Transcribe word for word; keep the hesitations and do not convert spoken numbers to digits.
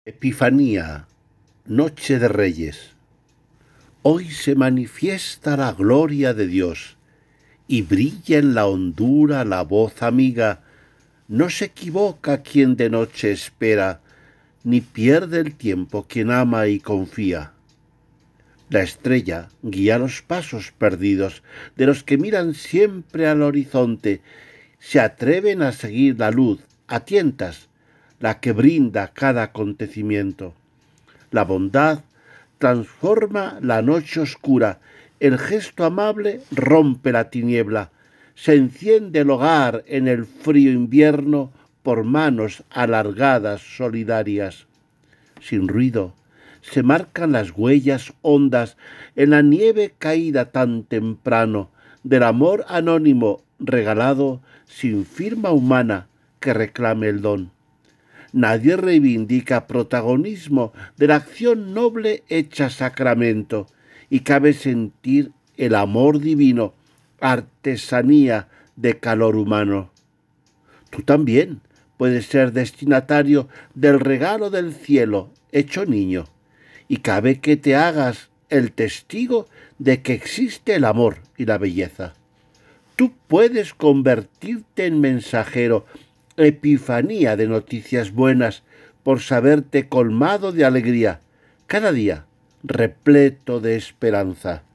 Epifanía, Noche de Reyes. Hoy se manifiesta la gloria de Dios y brilla en la hondura la voz amiga. No se equivoca quien de noche espera, ni pierde el tiempo quien ama y confía. La estrella guía los pasos perdidos de los que miran siempre al horizonte, se atreven a seguir la luz a tientas, la que brinda cada acontecimiento. La bondad transforma la noche oscura, el gesto amable rompe la tiniebla, se enciende el hogar en el frío invierno por manos alargadas solidarias. Sin ruido, se marcan las huellas hondas en la nieve caída tan temprano del amor anónimo regalado sin firma humana que reclame el don. Nadie reivindica protagonismo de la acción noble hecha sacramento, y cabe sentir el amor divino, artesanía de calor humano. Tú también puedes ser destinatario del regalo del cielo hecho niño, y cabe que te hagas el testigo de que existe el amor y la belleza. Tú puedes convertirte en mensajero, epifanía de noticias buenas, por saberte colmado de alegría, cada día repleto de esperanza.